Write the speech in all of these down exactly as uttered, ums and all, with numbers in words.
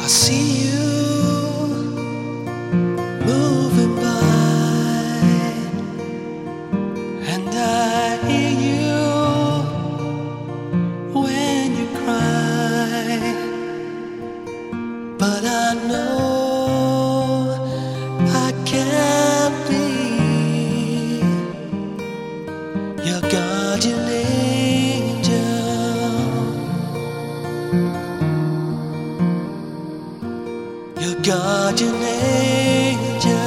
I see you moving by, and I hear you when you cry. But I know I can't be your guardian angel, your guardian angel.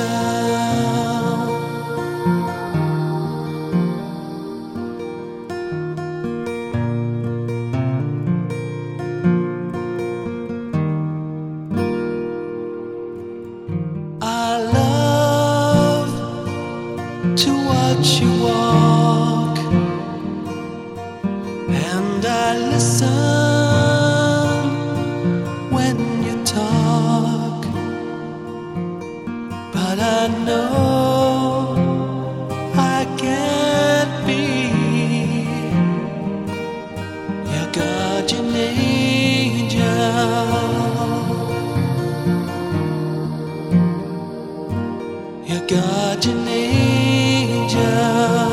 I love to watch you walk, and I listen when you talk. But I know I can't be your guardian angel, your guardian angel.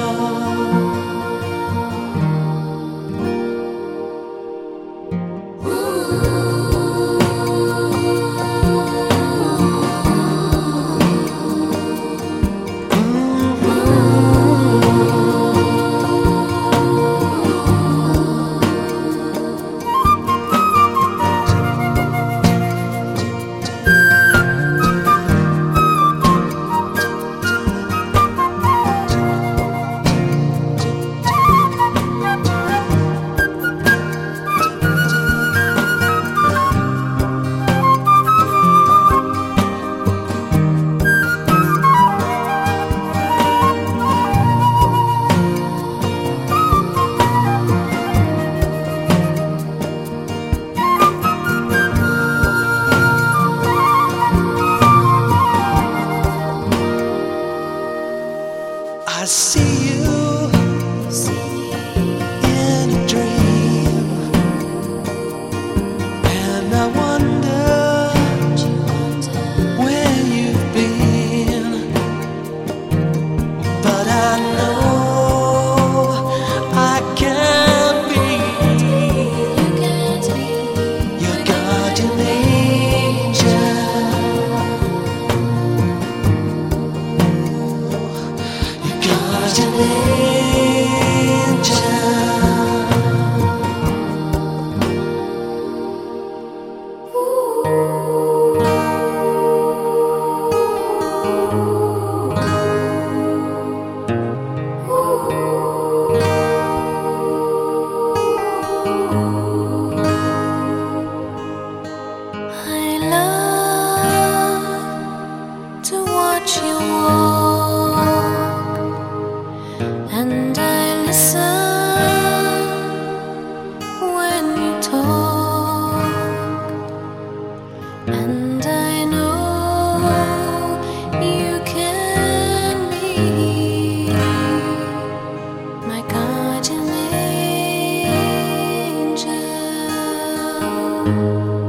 I see you in a dream, and I wonder where you've been. But I know I can't be your guardian angel, your guardian angel. I love to watch you walk, and I listen when you talk, and I know you can be my guardian angel.